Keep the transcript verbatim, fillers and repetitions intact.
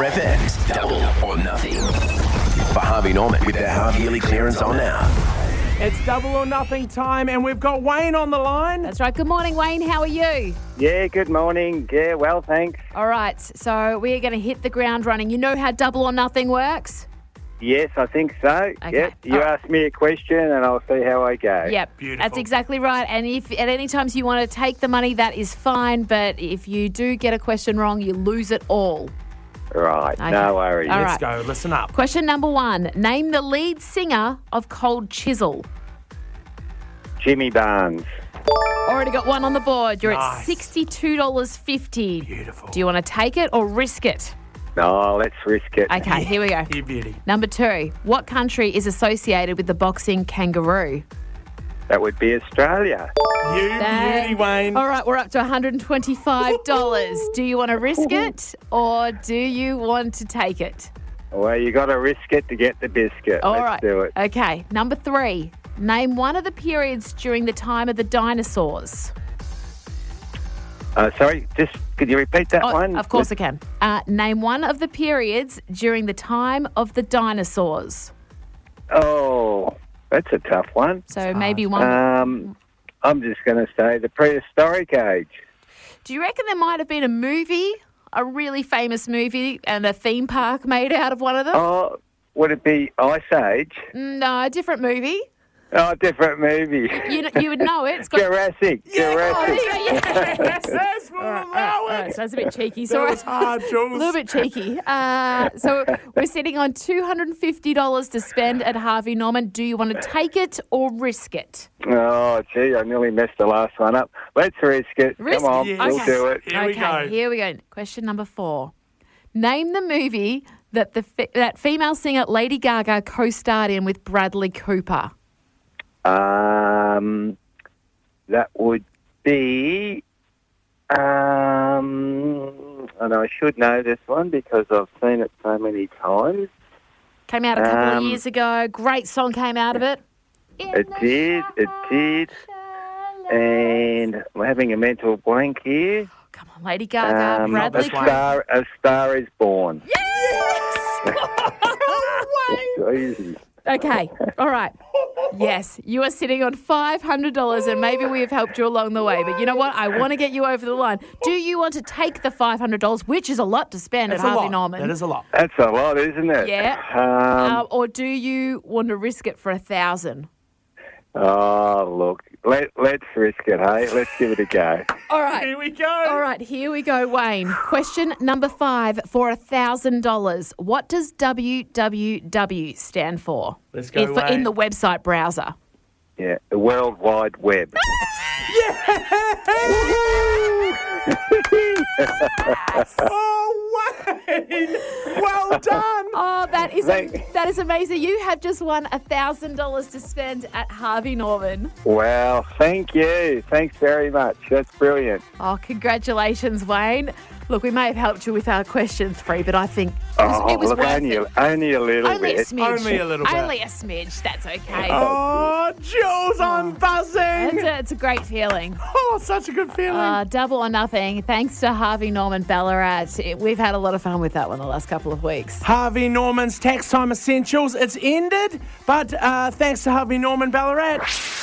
R F M's Double or Nothing. For Harvey Norman with their half-yearly clearance on now. It's double or nothing time, and we've got Wayne on the line. That's right. Good morning, Wayne. How are you? Yeah, good morning. Yeah, well, thanks. All right. So we're going to hit the ground running. You know how double or nothing works? Yes, I think so. Okay. Yep. You All right. ask me a question and I'll see how I go. Yep. Beautiful. That's exactly right. And if at any times you want to take the money, that is fine. But if you do get a question wrong, you lose it all. Right, Okay. no worries. All Let's right. go. Listen up. Question number one. Name the lead singer of Cold Chisel. Jimmy Barnes. Already got one on the board. You're Nice. at sixty-two dollars fifty. Beautiful. Do you want to take it or risk it? No, let's risk it. Okay, here we go. You beauty. Number two. What country is associated with the boxing kangaroo? That would be Australia. You Bang. beauty, Wayne. All right, we're up to one hundred twenty-five dollars. Do you want to risk it or do you want to take it? Well, you got to risk it to get the biscuit. All let's right. do it. Okay, number three. Name one of the periods during the time of the dinosaurs. Uh, sorry, just could you repeat that Oh, one? of course I can. Uh, name one of the periods during the time of the dinosaurs. Oh, that's a tough one. So maybe one. Um, I'm just going to say the prehistoric age. Do you reckon there might have been a movie, a really famous movie, and a theme park made out of one of them? Oh, would it be Ice Age? No, a different movie. Oh, different movie. You kn- you would know it. It's got. Jurassic. Oh, Jurassic. yeah, yeah. Yes, yes, we'll All right, allow all right, it. so that's a bit cheeky. That So was hard, Jules. a little bit cheeky. Uh, so we're sitting on two hundred fifty dollars to spend at Harvey Norman. Do you want to take it or risk it? Oh, gee, I nearly messed the last one up. Let's risk it. Risk Come on, it? we'll Okay. do it. Here we okay, go. here we go. Question number four. Name the movie that the fe- that female singer Lady Gaga co-starred in with Bradley Cooper. Um, that would be, um, and I should know this one because I've seen it so many times. Came out a couple of Um, years ago. Great song came out of it. It did, it did, and I'm having a mental blank here. Come on, Lady Gaga, Um, Bradley a That's Cooper. star, a star is born. Yes! Easy. Okay, all right. Yes, you are sitting on five hundred dollars and maybe we have helped you along the way. But you know what? I want to get you over the line. Do you want to take the five hundred dollars, which is a lot to spend That's at a Harvey lot. Norman? That is a lot. That's a lot, isn't it? Yeah. Um, Uh, or do you want to risk it for a thousand? oh, look, let, let's risk it, hey? Let's give it a go. All right. Here we go. All right, here we go, Wayne. Question number five for a thousand dollars. What does W W W stand for? Let's go, in, for- in Wayne. the website browser. Yeah, the World Wide Web. Oh, Wayne. Well done. Oh, that is Thank- that is amazing. You have just won a thousand dollars to spend at Harvey Norman. Well, thank you. Thanks very much. That's brilliant. Oh, congratulations, Wayne. Look, we may have helped you with our question three, but I think it was, Oh, it was look, worth only, it. a- only a little Only a bit. smidge. Only a little bit. Only a smidge. That's okay. Oh, Jules, I'm buzzing. It's, a, it's a great feeling. Oh, such a good feeling. Uh, double or nothing. Thanks to Harvey Norman Ballarat. It- We've had a lot of fun with that one the last couple of weeks. Harvey Norman's Tax Time Essentials. It's ended, but uh, thanks to Harvey Norman Ballarat.